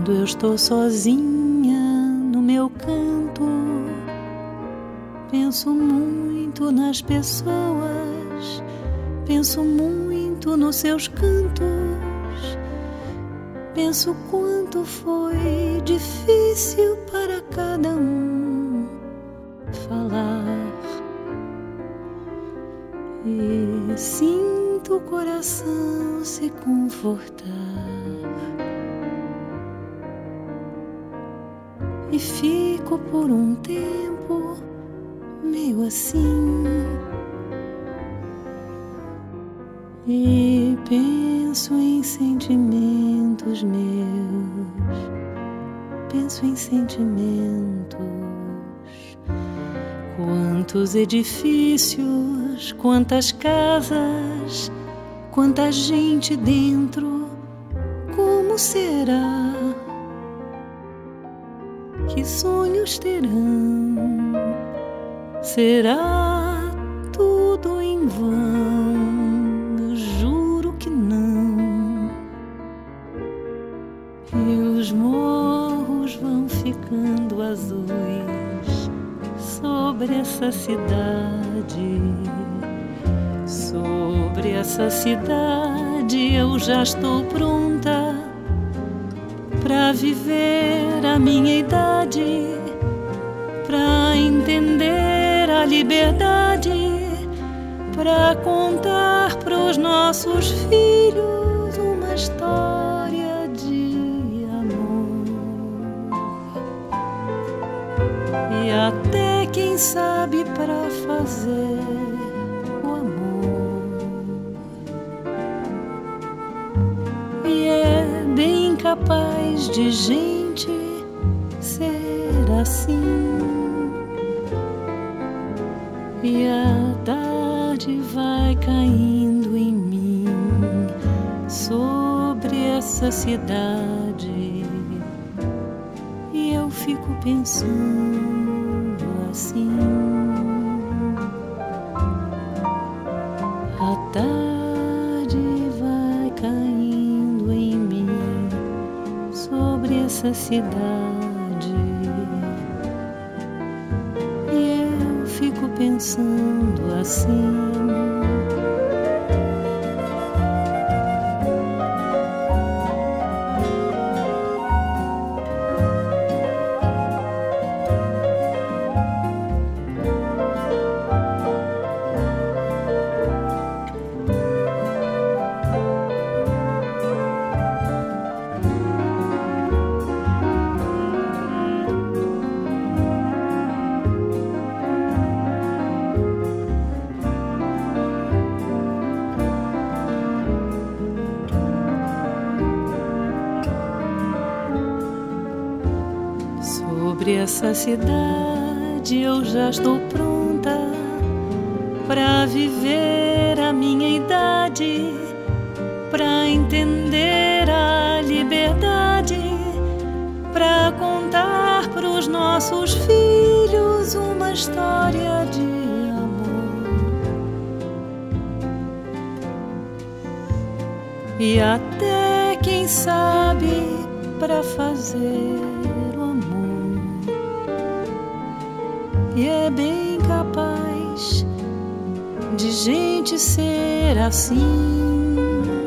Quando eu estou sozinha no meu canto, penso muito nas pessoas, penso muito nos seus cantos, penso quanto foi difícil para cada um falar, e sinto o coração se confortar. E fico por um tempo meio assim, e penso em sentimentos meus, penso em sentimentos. Quantos edifícios, quantas casas, quanta gente dentro, como será? Que sonhos terão? Será tudo em vão? Eu juro que não. E os morros vão ficando azuis sobre essa cidade. Sobre essa cidade eu já estou pronta pra viver a minha idade, pra entender a liberdade, pra contar pros nossos filhos uma história de amor. E até quem sabe pra fazer o amor. E é bem capaz de gente ser assim. E a tarde vai caindo em mim sobre essa cidade, e eu fico pensando assim. A tarde vai caindo em mim sobre essa cidade, e eu fico pensando assim. Sobre essa cidade eu já estou pronta pra viver a minha idade, pra entender a liberdade, pra contar pros nossos filhos uma história de amor. E até quem sabe pra fazer o amor. E é bem capaz de gente ser assim.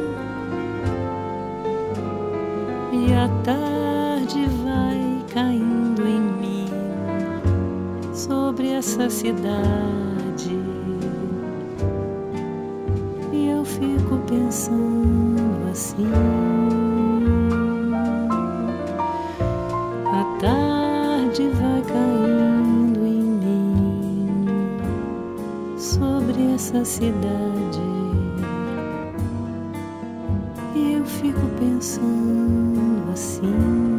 E a tarde vai caindo em mim sobre essa cidade, e eu fico pensando assim. A tarde vai caindo em mim sobre essa cidade, e eu fico pensando assim.